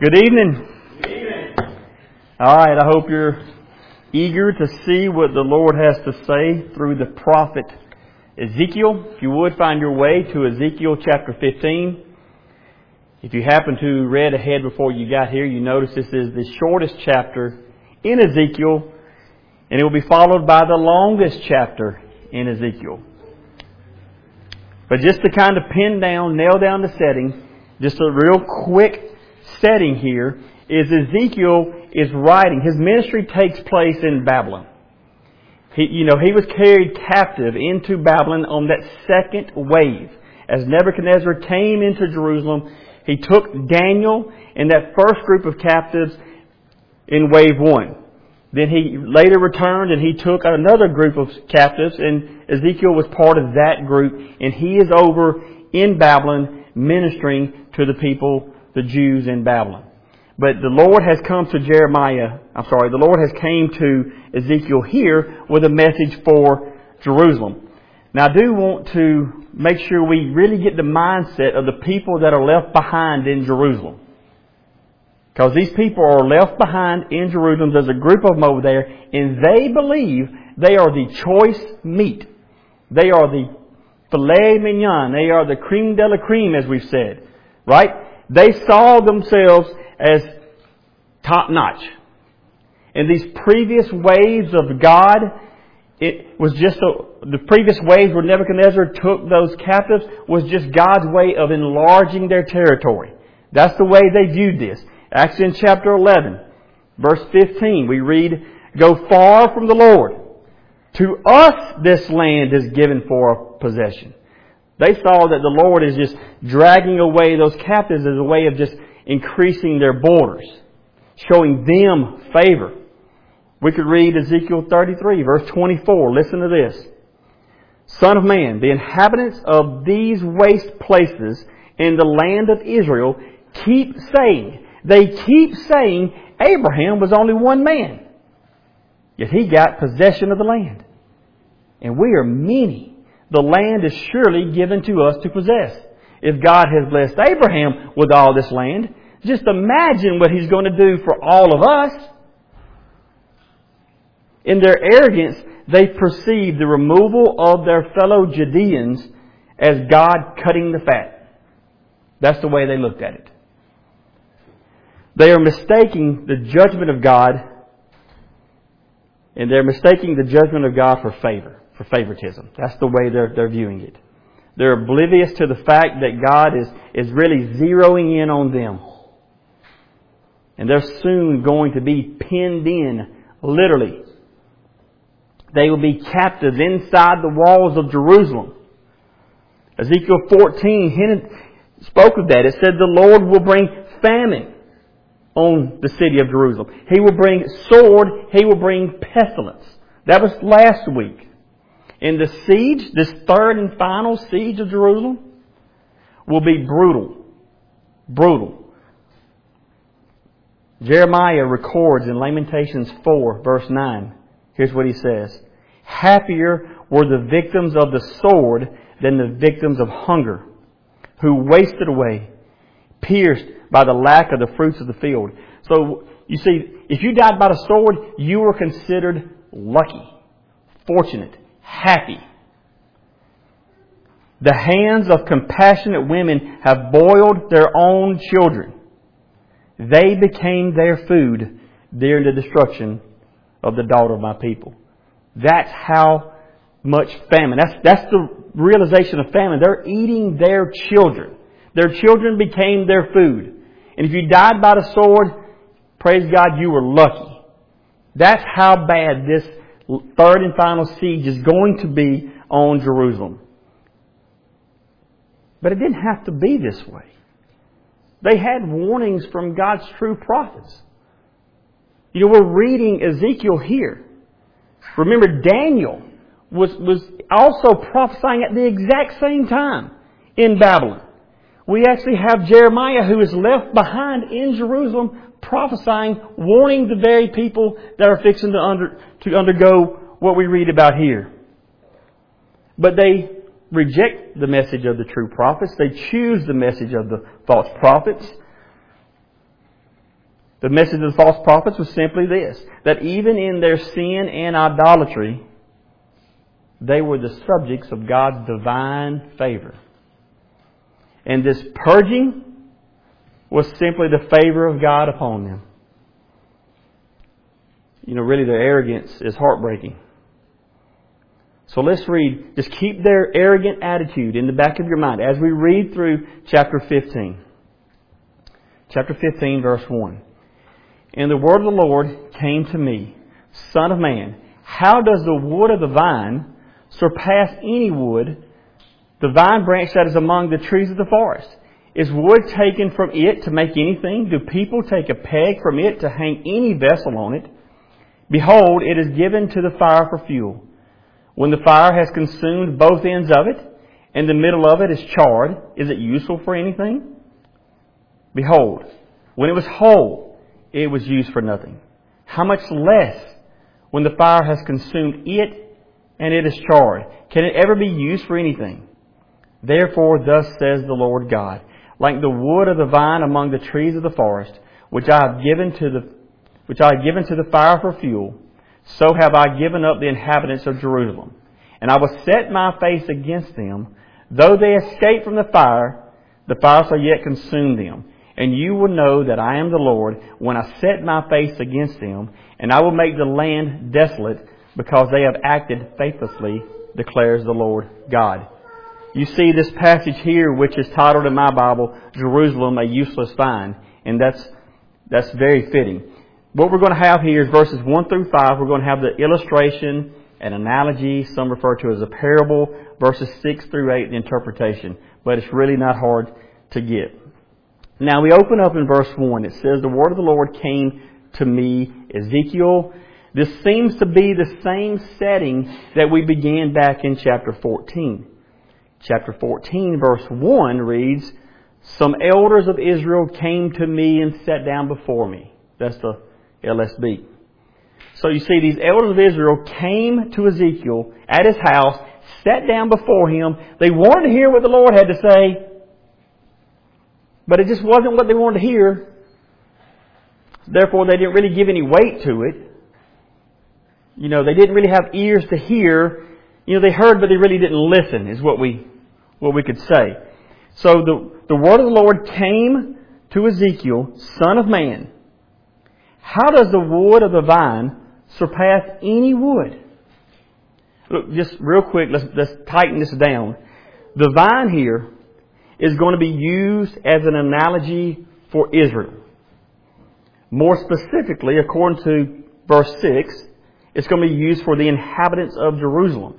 Good evening. Good evening. All right, I hope you're eager to see what the Lord has to say through the prophet Ezekiel. If you would, find your way to Ezekiel chapter 15. If you happen to read ahead before you got here, you notice this is the shortest chapter in Ezekiel, and it will be followed by the longest chapter in Ezekiel. But just to kind of nail down the setting, just a real quick setting here is Ezekiel is writing. His ministry takes place in Babylon. He was carried captive into Babylon on that second wave. As Nebuchadnezzar came into Jerusalem, he took Daniel and that first group of captives in wave one. Then he later returned and he took another group of captives, and Ezekiel was part of that group, and he is over in Babylon ministering to the people, the Jews in Babylon. But the Lord has come to the Lord has came to Ezekiel here with a message for Jerusalem. Now I do want to make sure we really get the mindset of the people that are left behind in Jerusalem. Because these people are left behind in Jerusalem. There's a group of them over there, and they believe they are the choice meat. They are the filet mignon. They are the creme de la creme, as we've said. Right? They saw themselves as top notch. And these previous waves of God, it was just the previous waves where Nebuchadnezzar took those captives was just God's way of enlarging their territory. That's the way they viewed this. Actually, in chapter 11, verse 15, we read, "Go far from the Lord. To us this land is given for a possession." They saw that the Lord is just dragging away those captives as a way of just increasing their borders, showing them favor. We could read Ezekiel 33, verse 24. Listen to this. "Son of man, the inhabitants of these waste places in the land of Israel keep saying, Abraham was only one man, yet he got possession of the land. And we are many. The land is surely given to us to possess. If God has blessed Abraham with all this land, just imagine what He's going to do for all of us." In their arrogance, they perceive the removal of their fellow Judeans as God cutting the fat. That's the way they looked at it. They are mistaking the judgment of God, and they're mistaking the judgment of God for favoritism. That's the way they're viewing it. They're oblivious to the fact that God is really zeroing in on them. And they're soon going to be pinned in, literally. They will be captives inside the walls of Jerusalem. Ezekiel 14 spoke of that. It said the Lord will bring famine on the city of Jerusalem. He will bring sword. He will bring pestilence. That was last week. And the siege, this third and final siege of Jerusalem, will be brutal. Brutal. Jeremiah records in Lamentations 4, verse 9. Here's what he says. "Happier were the victims of the sword than the victims of hunger, who wasted away, pierced by the lack of the fruits of the field." So, you see, if you died by the sword, you were considered lucky, fortunate, happy. "The hands of compassionate women have boiled their own children. They became their food during the destruction of the daughter of my people." That's how much famine. That's the realization of famine. They're eating their children. Their children became their food. And if you died by the sword, praise God, you were lucky. That's how bad this third and final siege is going to be on Jerusalem. But it didn't have to be this way. They had warnings from God's true prophets. We're reading Ezekiel here. Remember, Daniel was also prophesying at the exact same time in Babylon. We actually have Jeremiah, who is left behind in Jerusalem, prophesying, warning the very people that are fixing to undergo what we read about here. But they reject the message of the true prophets. They choose the message of the false prophets. The message of the false prophets was simply this, that even in their sin and idolatry, they were the subjects of God's divine favor. And this purging was simply the favor of God upon them. Really their arrogance is heartbreaking. So let's read, just keep their arrogant attitude in the back of your mind as we read through chapter 15. Chapter 15, verse 1. And the word of the Lord came to me, Son of man, how does the wood of the vine surpass any wood, the vine branch that is among the trees of the forest? Is wood taken from it to make anything? Do people take a peg from it to hang any vessel on it? Behold, it is given to the fire for fuel. When the fire has consumed both ends of it, and the middle of it is charred, is it useful for anything? Behold, when it was whole, it was used for nothing. How much less when the fire has consumed it and it is charred? Can it ever be used for anything? Therefore, thus says the Lord God, like the wood of the vine among the trees of the forest, which I have given to the fire for fuel, so have I given up the inhabitants of Jerusalem. And I will set my face against them. Though they escape from the fire shall yet consume them. And you will know that I am the Lord when I set my face against them, and I will make the land desolate because they have acted faithlessly, declares the Lord God. You see this passage here, which is titled in my Bible, Jerusalem, a useless vine. And that's very fitting. What we're going to have here is verses 1 through 5. We're going to have the illustration, an analogy, some refer to as a parable, verses 6 through 8, the interpretation. But it's really not hard to get. Now we open up in verse 1. It says, the word of the Lord came to me, Ezekiel. This seems to be the same setting that we began back in chapter 14. Chapter 14, verse 1 reads, some elders of Israel came to me and sat down before me. That's the LSB. So you see, these elders of Israel came to Ezekiel at his house, sat down before him. They wanted to hear what the Lord had to say, but it just wasn't what they wanted to hear. Therefore, they didn't really give any weight to it. They didn't really have ears to hear. They heard, but they really didn't listen, is what we could say. So the word of the Lord came to Ezekiel, Son of man. How does the wood of the vine surpass any wood? Look, just real quick, let's tighten this down. The vine here is going to be used as an analogy for Israel. More specifically, according to verse 6, it's going to be used for the inhabitants of Jerusalem.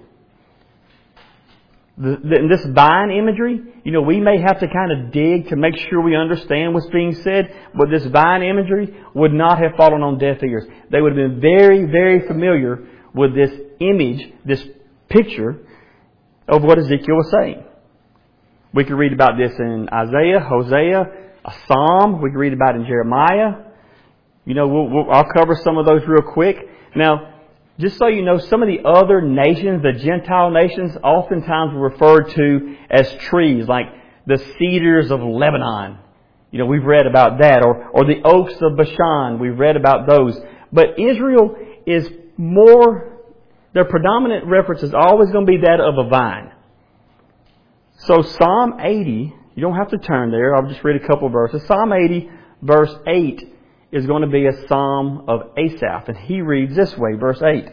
This vine imagery, we may have to kind of dig to make sure we understand what's being said, but this vine imagery would not have fallen on deaf ears. They would have been very, very familiar with this image, this picture of what Ezekiel was saying. We could read about this in Isaiah, Hosea, a Psalm. We could read about it in Jeremiah. I'll cover some of those real quick. Now, just so you know, some of the other nations, the Gentile nations, oftentimes were referred to as trees, like the cedars of Lebanon. We've read about that. Or the oaks of Bashan. We've read about those. But Israel is their predominant reference is always going to be that of a vine. So Psalm 80, you don't have to turn there. I'll just read a couple of verses. Psalm 80, verse 8, is going to be a psalm of Asaph. And he reads this way, verse 8.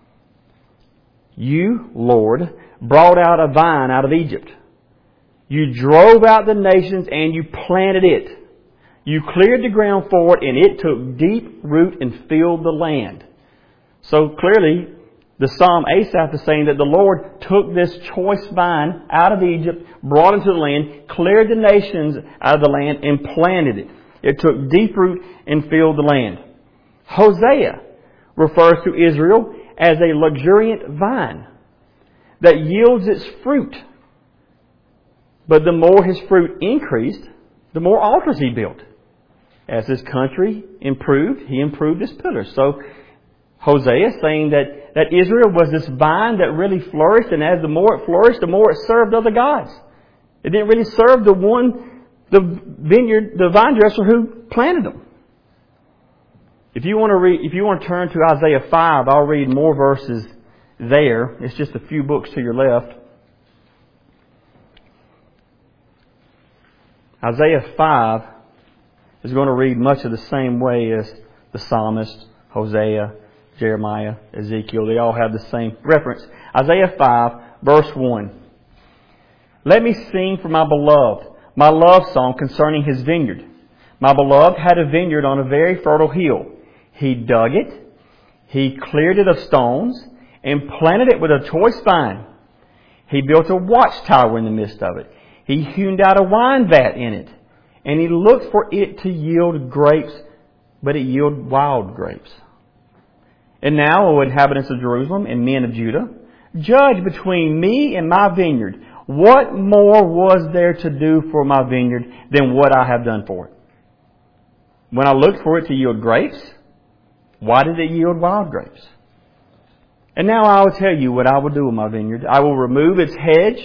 You, Lord, brought out a vine out of Egypt. You drove out the nations and you planted it. You cleared the ground for it and it took deep root and filled the land. So clearly, the psalm Asaph is saying that the Lord took this choice vine out of Egypt, brought it into the land, cleared the nations out of the land and planted it. It took deep root and filled the land. Hosea refers to Israel as a luxuriant vine that yields its fruit. But the more his fruit increased, the more altars he built. As his country improved, he improved his pillars. So Hosea is saying that Israel was this vine that really flourished, and as the more it flourished, the more it served other gods. It didn't really serve the vine dresser who planted them. If you want to turn to Isaiah 5, I'll read more verses there. It's just a few books to your left. Isaiah 5 is going to read much of the same way as the psalmist, Hosea, Jeremiah, Ezekiel. They all have the same reference. Isaiah 5, verse 1. Let me sing for my beloved, my love song concerning his vineyard. My beloved had a vineyard on a very fertile hill. He dug it, he cleared it of stones, and planted it with a choice vine. He built a watchtower in the midst of it. He hewn out a wine vat in it, and he looked for it to yield grapes, but it yielded wild grapes. And now, O inhabitants of Jerusalem and men of Judah, judge between me and my vineyard. What more was there to do for my vineyard than what I have done for it? When I looked for it to yield grapes, why did it yield wild grapes? And now I will tell you what I will do with my vineyard. I will remove its hedge,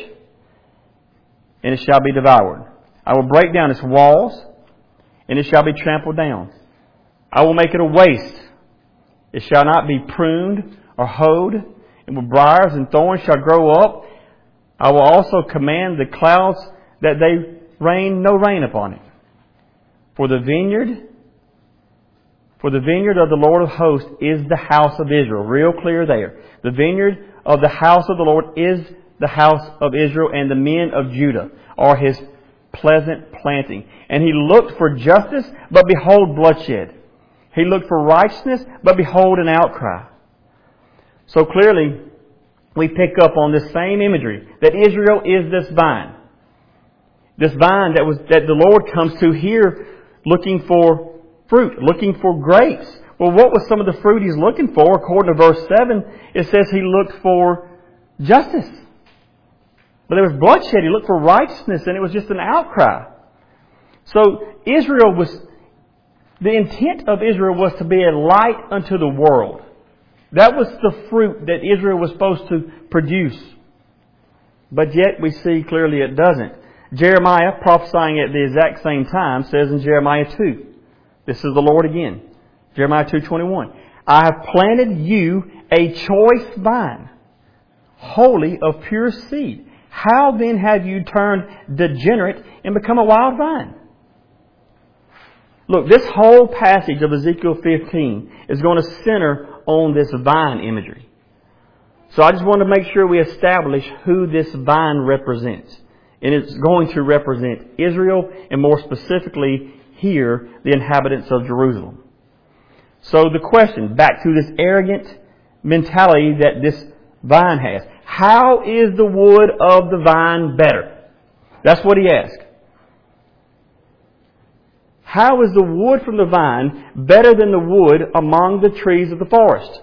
and it shall be devoured. I will break down its walls, and it shall be trampled down. I will make it a waste. It shall not be pruned or hoed, and with briars and thorns shall grow up. I will also command the clouds that they rain no rain upon it. For the vineyard of the Lord of hosts is the house of Israel. Real clear there. The vineyard of the house of the Lord is the house of Israel, and the men of Judah are his pleasant planting. And he looked for justice, but behold bloodshed. He looked for righteousness, but behold an outcry. So clearly, we pick up on this same imagery, that Israel is this vine. This vine that the Lord comes to here looking for fruit, looking for grapes. Well, what was some of the fruit he's looking for? According to verse 7, it says he looked for justice. But there was bloodshed. He looked for righteousness, and it was just an outcry. So the intent of Israel was to be a light unto the world. That was the fruit that Israel was supposed to produce. But yet we see clearly it doesn't. Jeremiah, prophesying at the exact same time, says in Jeremiah 2, this is the Lord again, Jeremiah 2:21, I have planted you a choice vine, wholly of pure seed. How then have you turned degenerate and become a wild vine? Look, this whole passage of Ezekiel 15 is going to center on this vine imagery. So I just want to make sure we establish who this vine represents. And it's going to represent Israel, and more specifically here, the inhabitants of Jerusalem. So the question, back to this arrogant mentality that this vine has. How is the wood of the vine better? That's what he asked. How is the wood from the vine better than the wood among the trees of the forest?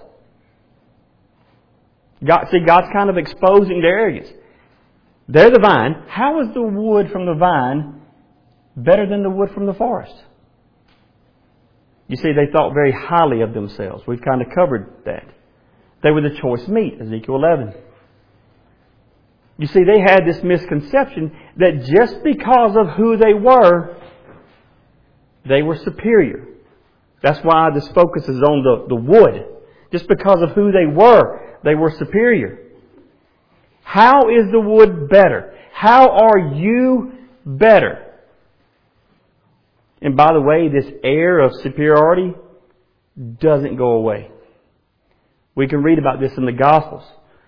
God's kind of exposing their arrogance. They're the vine. How is the wood from the vine better than the wood from the forest? You see, they thought very highly of themselves. We've kind of covered that. They were the choice meat, Ezekiel 11. You see, they had this misconception that just because of who they were superior. That's why this focus is on the wood. Just because of who they were superior. How is the wood better? How are you better? And by the way, this air of superiority doesn't go away. We can read about this in the Gospels.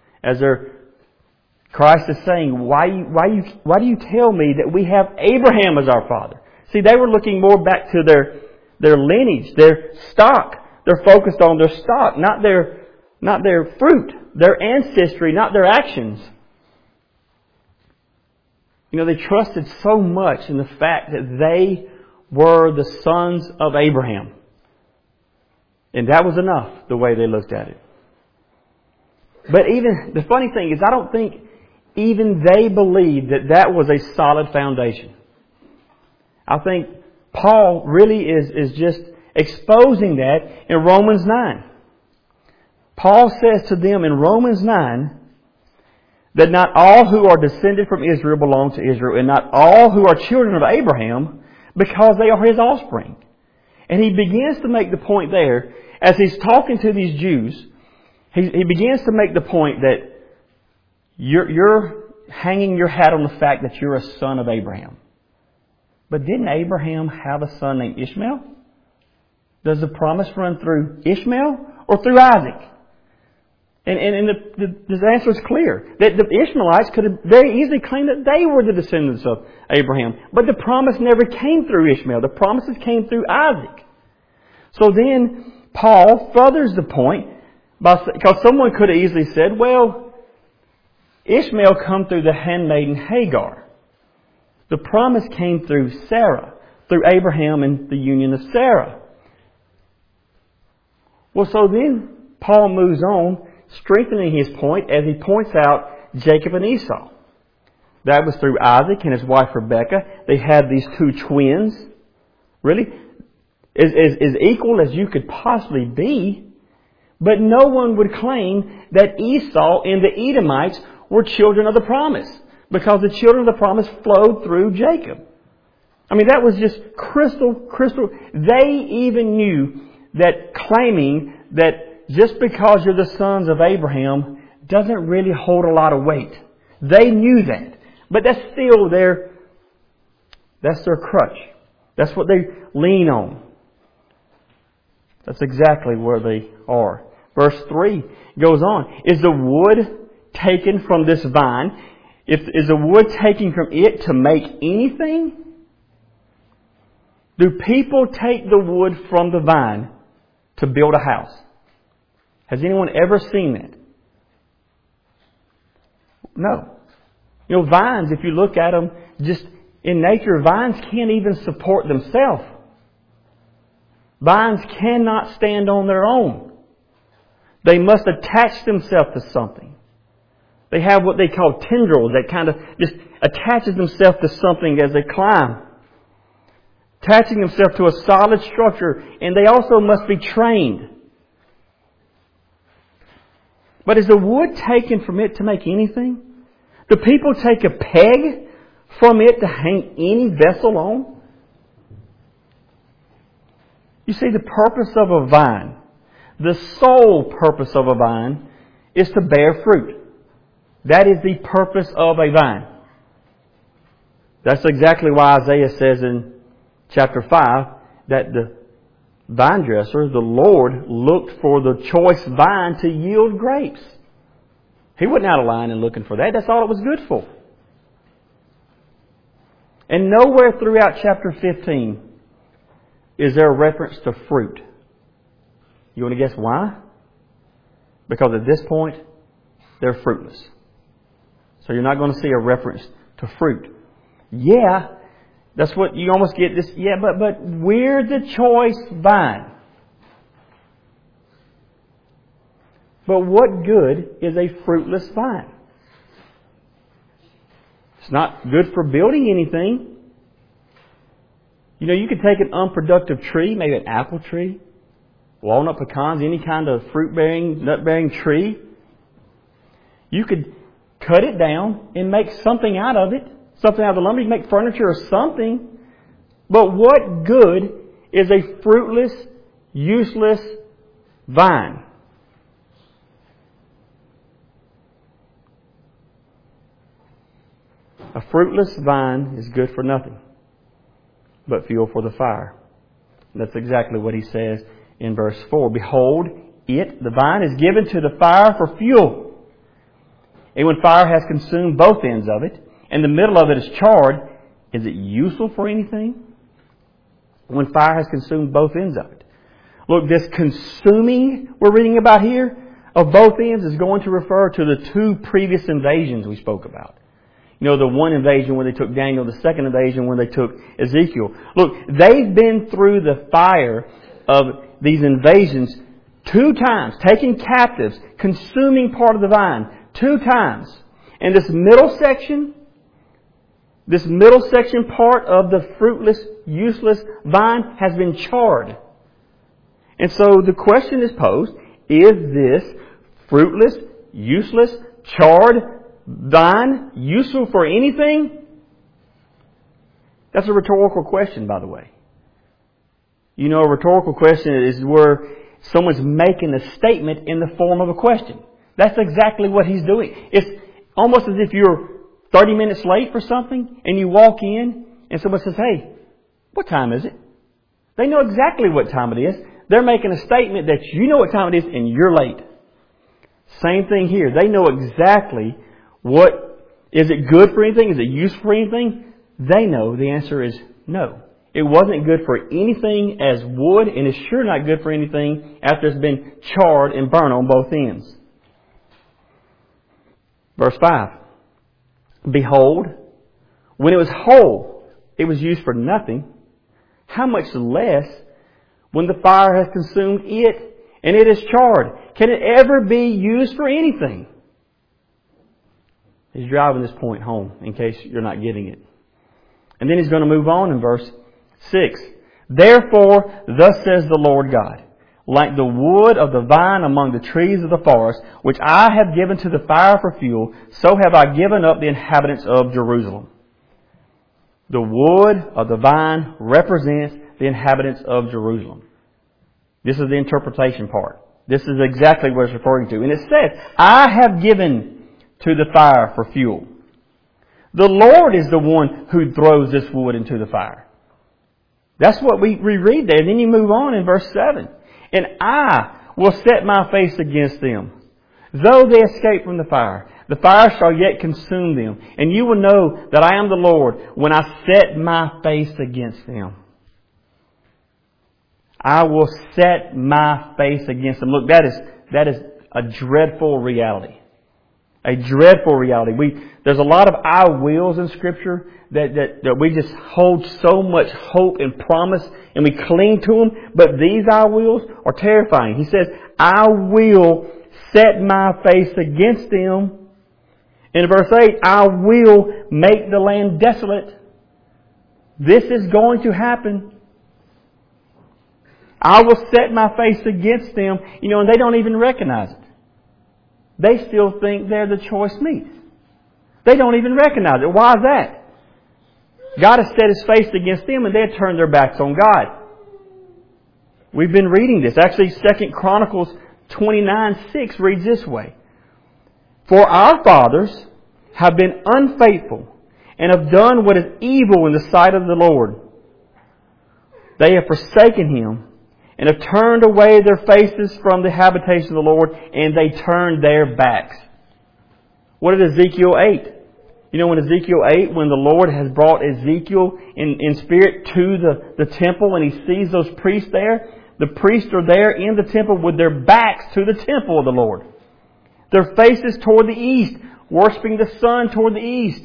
Christ is saying, why do you tell me that we have Abraham as our father? See, they were looking more back to their lineage, their stock. They're focused on their stock, not their fruit, their ancestry, not their actions. You know, they trusted so much in the fact that they were the sons of Abraham. And that was enough, the way they looked at it. But even, the funny thing is, I don't think even they believed that was a solid foundation. I think Paul really is just exposing that in Romans 9. Paul says to them in Romans 9 that not all who are descended from Israel belong to Israel, and not all who are children of Abraham, because they are his offspring. And he begins to make the point there, as he's talking to these Jews, he begins to make the point that you're hanging your hat on the fact that you're a son of Abraham. But didn't Abraham have a son named Ishmael? Does the promise run through Ishmael or through Isaac? And the answer is clear. That the Ishmaelites could have very easily claimed that they were the descendants of Abraham. But the promise never came through Ishmael. The promises came through Isaac. So then Paul furthers the point, because someone could have easily said, well, Ishmael come through the handmaiden Hagar. The promise came through Sarah, through Abraham and the union of Sarah. Well, so then Paul moves on, strengthening his point as he points out Jacob and Esau. That was through Isaac and his wife Rebekah. They had these two twins. Really? As equal as you could possibly be. But no one would claim that Esau and the Edomites were children of the promise, because the children of the promise flowed through Jacob. I mean, that was just crystal. They even knew that claiming that just because you're the sons of Abraham doesn't really hold a lot of weight. They knew that. But that's still that's their crutch. That's what they lean on. That's exactly where they are. Verse 3 goes on. Is the wood taken from this vine? Is the wood taken from it to make anything? Do people take the wood from the vine to build a house? Has anyone ever seen that? No. You know, vines, if you look at them, just in nature, vines can't even support themselves. Vines cannot stand on their own. They must attach themselves to something. They have what they call tendrils that kind of just attaches themselves to something as they climb. Attaching themselves to a solid structure, and they also must be trained. But is the wood taken from it to make anything? Do people take a peg from it to hang any vessel on? You see, the purpose of a vine, the sole purpose of a vine, is to bear fruit. That is the purpose of a vine. That's exactly why Isaiah says in chapter 5 that the vine dresser, the Lord, looked for the choice vine to yield grapes. He wasn't out of line and looking for that. That's all it was good for. And nowhere throughout chapter 15 is there a reference to fruit. You want to guess why? Because at this point, they're fruitless. So you're not going to see a reference to fruit. Yeah, that's what you almost get this. Yeah, but we're the choice vine. But what good is a fruitless vine? It's not good for building anything. You know, you could take an unproductive tree, maybe an apple tree, walnut, pecans, any kind of fruit-bearing, nut-bearing tree. You could cut it down and make something out of it. Something out of the lumber. You can make furniture or something. But what good is a fruitless, useless vine? A fruitless vine is good for nothing but fuel for the fire. That's exactly what he says in verse 4. Behold, the vine, is given to the fire for fuel. And when fire has consumed both ends of it, and the middle of it is charred, is it useful for anything? When fire has consumed both ends of it. Look, this consuming we're reading about here of both ends is going to refer to the two previous invasions we spoke about. You know, the one invasion when they took Daniel, the second invasion when they took Ezekiel. Look, they've been through the fire of these invasions 2 times, taking captives, consuming part of the vine 2 times. And this middle section part of the fruitless, useless vine has been charred. And so the question is posed, is this fruitless, useless, charred vine useful for anything? That's a rhetorical question, by the way. You know, a rhetorical question is where someone's making a statement in the form of a question. That's exactly what he's doing. It's almost as if you're 30 minutes late for something and you walk in and someone says, "Hey, what time is it?" They know exactly what time it is. They're making a statement that you know what time it is and you're late. Same thing here. They know exactly is it good for anything? Is it useful for anything? They know the answer is no. It wasn't good for anything as wood, and it's sure not good for anything after it's been charred and burned on both ends. Verse 5. Behold, when it was whole, it was used for nothing. How much less when the fire has consumed it and it is charred? Can it ever be used for anything? He's driving this point home in case you're not getting it. And then he's going to move on in verse 6. Therefore, thus says the Lord God, like the wood of the vine among the trees of the forest, which I have given to the fire for fuel, so have I given up the inhabitants of Jerusalem. The wood of the vine represents the inhabitants of Jerusalem. This is the interpretation part. This is exactly what it's referring to. And it says, I have given to the fire for fuel. The Lord is the one who throws this wood into the fire. That's what we read there. And then you move on in verse 7. And I will set my face against them. Though they escape from the fire shall yet consume them. And you will know that I am the Lord when I set my face against them. I will set my face against them. Look, that is a dreadful reality. A dreadful reality. There's a lot of I wills in Scripture that we just hold so much hope and promise and we cling to them. But these I wills are terrifying. He says, I will set my face against them. In verse 8, I will make the land desolate. This is going to happen. I will set my face against them. You know, and they don't even recognize it. They still think they're the choice meat. They don't even recognize it. Why is that? God has set His face against them and they have turned their backs on God. We've been reading this. Actually, 2 Chronicles 29:6 reads this way. For our fathers have been unfaithful and have done what is evil in the sight of the Lord. They have forsaken Him and have turned away their faces from the habitation of the Lord, and they turned their backs. What did Ezekiel 8? You know, in Ezekiel 8, when the Lord has brought Ezekiel in spirit to the temple and he sees those priests there, the priests are there in the temple with their backs to the temple of the Lord. Their faces toward the east, worshiping the sun toward the east.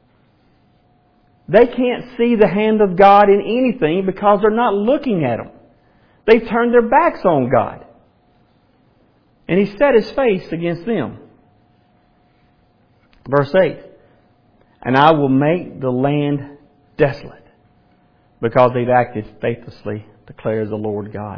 They can't see the hand of God in anything because they're not looking at Him. They've turned their backs on God. And He set His face against them. Verse 8. And I will make the land desolate because they've acted faithlessly, declares the Lord God.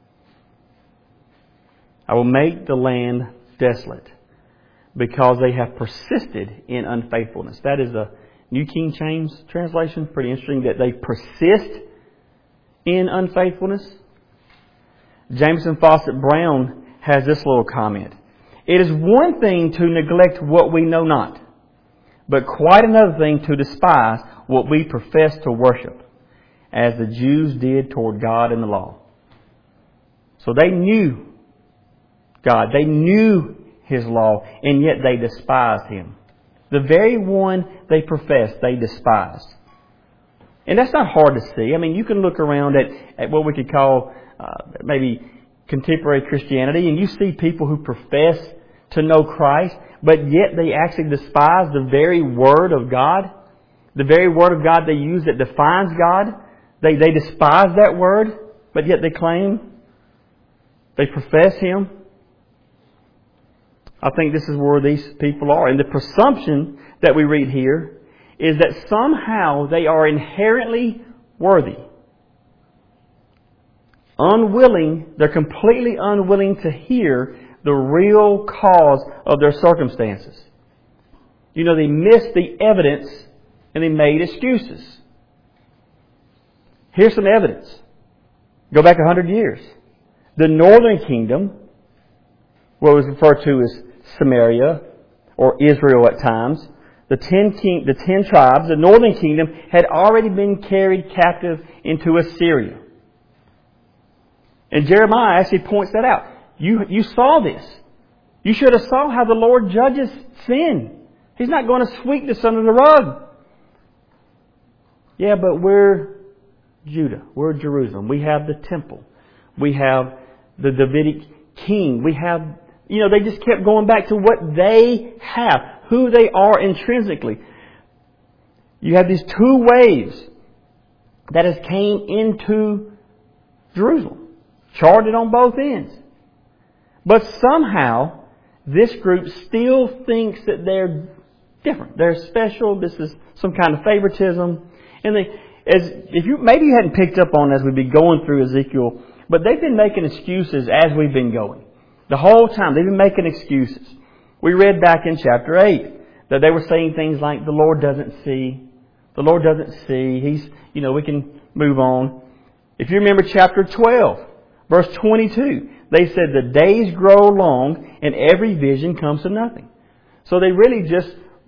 I will make the land desolate because they have persisted in unfaithfulness. That is a New King James translation. Pretty interesting that they persist in unfaithfulness. Jameson Fawcett Brown has this little comment. It is one thing to neglect what we know not, but quite another thing to despise what we profess to worship, as the Jews did toward God and the law. So they knew God. They knew His law, and yet they despised Him. The very one they professed, they despised. And that's not hard to see. I mean, you can look around at what we could call maybe contemporary Christianity, and you see people who profess to know Christ, but yet they actually despise the very Word of God. The very Word of God they use that defines God. They despise that Word, but yet they claim they profess Him. I think this is where these people are. And the presumption that we read here is that somehow they are inherently worthy. They're completely unwilling to hear the real cause of their circumstances. You know, they missed the evidence and they made excuses. Here's some evidence. Go back 100 years. The northern kingdom, what was referred to as Samaria, or Israel at times, the 10 tribes, the northern kingdom, had already been carried captive into Assyria. And Jeremiah actually points that out. You saw this. You should have saw how the Lord judges sin. He's not going to sweep this under the rug. Yeah, but we're Judah. We're Jerusalem. We have the temple. We have the Davidic king. We have, they just kept going back to what they have, who they are intrinsically. You have these two waves that has came into Jerusalem, charted on both ends. But somehow, this group still thinks that they're different. They're special. This is some kind of favoritism. And maybe you hadn't picked up on as we've been going through Ezekiel, but they've been making excuses as we've been going. The whole time, they've been making excuses. We read back in chapter 8 that they were saying things like, the Lord doesn't see. The Lord doesn't see. We can move on. If you remember chapter 12, verse 22, they said the days grow long and every vision comes to nothing. So they really just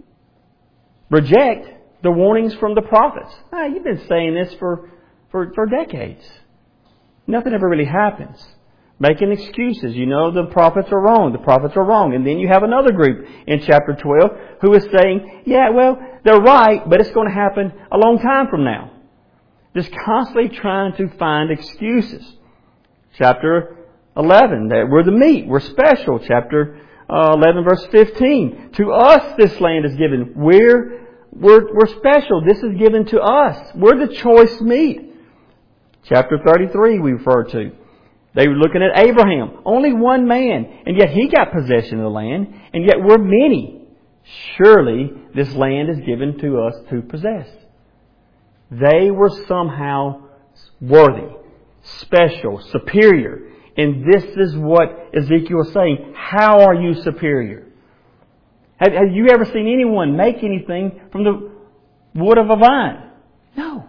reject the warnings from the prophets. You've been saying this for decades. Nothing ever really happens. Making excuses. The prophets are wrong. The prophets are wrong. And then you have another group in chapter 12 who is saying, they're right, but it's going to happen a long time from now. Just constantly trying to find excuses. Chapter 11, that we're the meat. We're special. Chapter 11, verse 15. To us this land is given. We're special. This is given to us. We're the choice meat. Chapter 33 we refer to. They were looking at Abraham. Only one man. And yet he got possession of the land. And yet we're many. Surely this land is given to us to possess. They were somehow worthy, special, superior. And this is what Ezekiel is saying. How are you superior? Have you ever seen anyone make anything from the wood of a vine? No.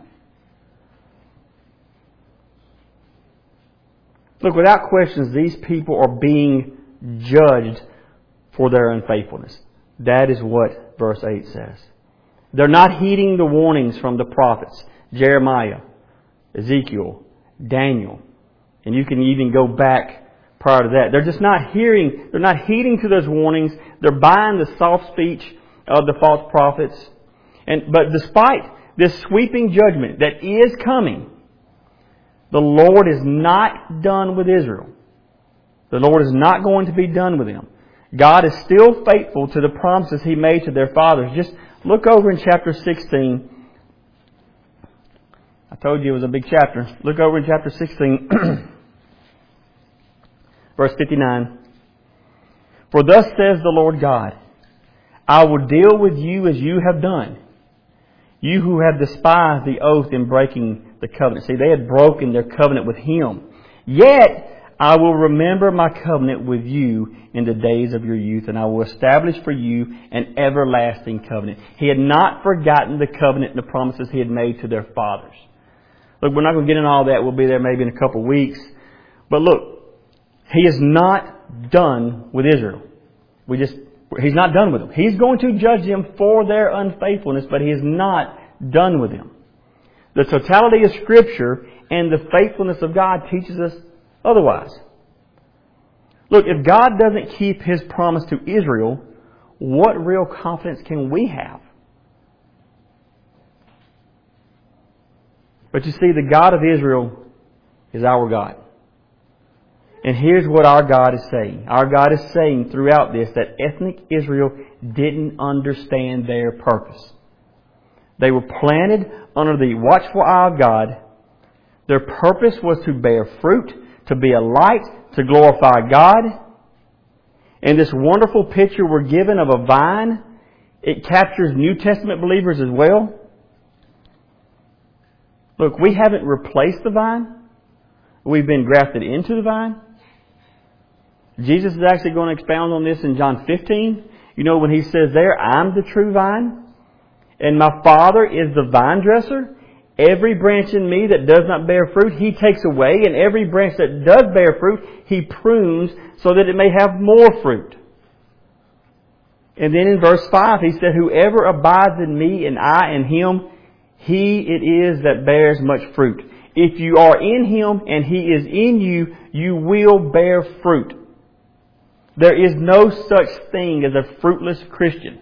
Look, without questions, these people are being judged for their unfaithfulness. That is what verse 8 says. They're not heeding the warnings from the prophets. Jeremiah, Ezekiel, Daniel. And you can even go back prior to that. They're just not hearing, they're not heeding to those warnings. They're buying the soft speech of the false prophets. But despite this sweeping judgment that is coming, the Lord is not done with Israel. The Lord is not going to be done with them. God is still faithful to the promises He made to their fathers. Just look over in chapter 16. I told you it was a big chapter. Look over in chapter 16, verse 59. For thus says the Lord God, I will deal with you as you have done. You who have despised the oath in breaking the covenant. See, they had broken their covenant with Him. Yet, I will remember my covenant with you in the days of your youth, and I will establish for you an everlasting covenant. He had not forgotten the covenant and the promises He had made to their fathers. Look, we're not going to get into all that. We'll be there maybe in a couple of weeks. But look, He is not done with Israel. He's not done with them. He's going to judge them for their unfaithfulness, but He is not done with them. The totality of Scripture and the faithfulness of God teaches us otherwise. Look, if God doesn't keep His promise to Israel, what real confidence can we have? But you see, the God of Israel is our God. And here's what our God is saying. Our God is saying throughout this that ethnic Israel didn't understand their purpose. They were planted under the watchful eye of God. Their purpose was to bear fruit, to be a light, to glorify God. And this wonderful picture we're given of a vine, it captures New Testament believers as well. Look, we haven't replaced the vine. We've been grafted into the vine. Jesus is actually going to expound on this in John 15. When He says there, I'm the true vine, and my Father is the vine dresser. Every branch in me that does not bear fruit, He takes away. And every branch that does bear fruit, He prunes so that it may have more fruit. And then in verse 5, He said, whoever abides in me and I in Him, he it is that bears much fruit. If you are in Him and He is in you, you will bear fruit. There is no such thing as a fruitless Christian.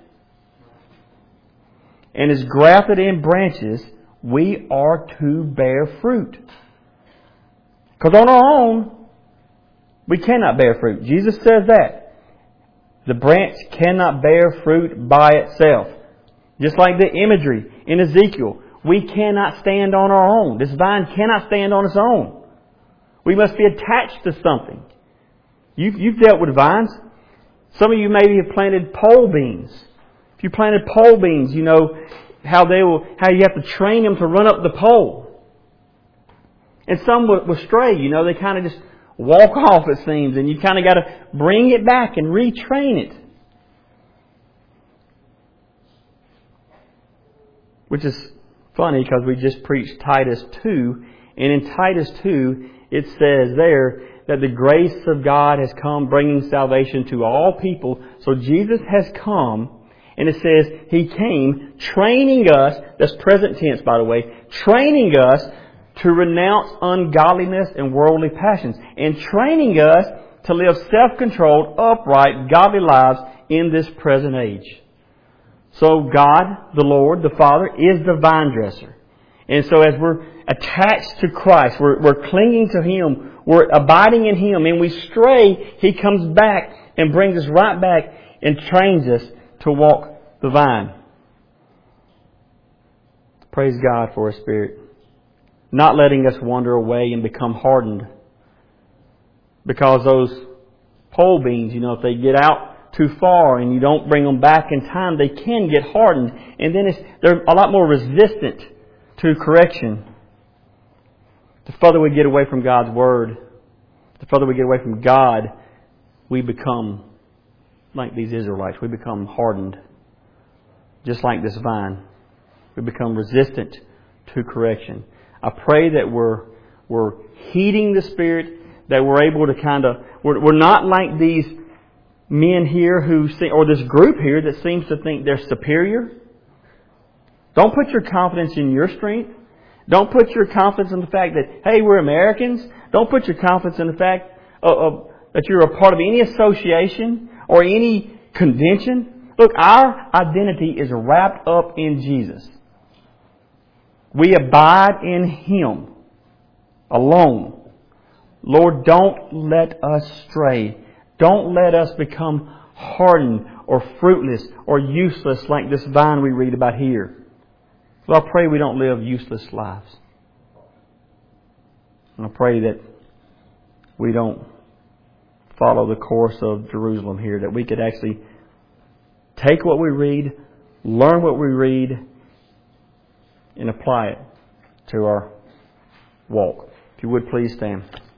And as grafted in branches, we are to bear fruit. Because on our own, we cannot bear fruit. Jesus says that. The branch cannot bear fruit by itself. Just like the imagery in Ezekiel. We cannot stand on our own. This vine cannot stand on its own. We must be attached to something. You've dealt with vines. Some of you maybe have planted pole beans. If you planted pole beans, you know how you have to train them to run up the pole. And some will stray, you know, they kind of just walk off, it seems, and you kind of got to bring it back and retrain it. Which is funny because we just preached Titus 2, and in Titus 2 it says there that the grace of God has come bringing salvation to all people. So Jesus has come, and it says He came training us, that's present tense by the way, training us to renounce ungodliness and worldly passions, and training us to live self-controlled, upright, godly lives in this present age. So God, the Lord, the Father, is the vine dresser. And so as we're attached to Christ, we're clinging to Him, we're abiding in Him, and we stray, He comes back and brings us right back and trains us to walk the vine. Praise God for His Spirit. Not letting us wander away and become hardened. Because those pole beans, you know, if they get out too far and you don't bring them back in time, they can get hardened. And then they're a lot more resistant to correction. The further we get away from God's Word, the further we get away from God, we become like these Israelites. We become hardened. Just like this vine. We become resistant to correction. I pray that we're heeding the Spirit, that we're able to we're not like these men here or this group here that seems to think they're superior. Don't put your confidence in your strength. Don't put your confidence in the fact that, hey, we're Americans. Don't put your confidence in the fact that you're a part of any association or any convention. Look, our identity is wrapped up in Jesus. We abide in Him alone. Lord, don't let us stray. Don't let us become hardened or fruitless or useless like this vine we read about here. So I pray we don't live useless lives. And I pray that we don't follow the course of Jerusalem here, that we could actually take what we read, learn what we read, and apply it to our walk. If you would please stand.